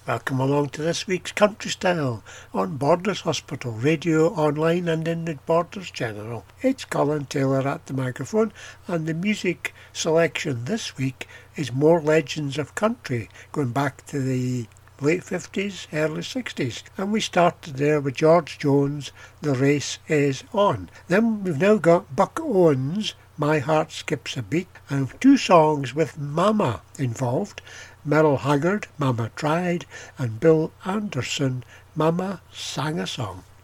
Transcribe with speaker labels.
Speaker 1: Welcome along to this week's Country Style on Borders Hospital Radio, online and in the Borders General. It's Colin Taylor at the microphone, and the music selection this week is more legends of country, going back to the late 50s, early 60s. And we started there with George Jones, The Race Is On. Then we've now got Buck Owens, My Heart Skips a Beat, and two songs with Mama involved. Merle Haggard, Mama Tried, and Bill Anderson, Mama Sang a Song.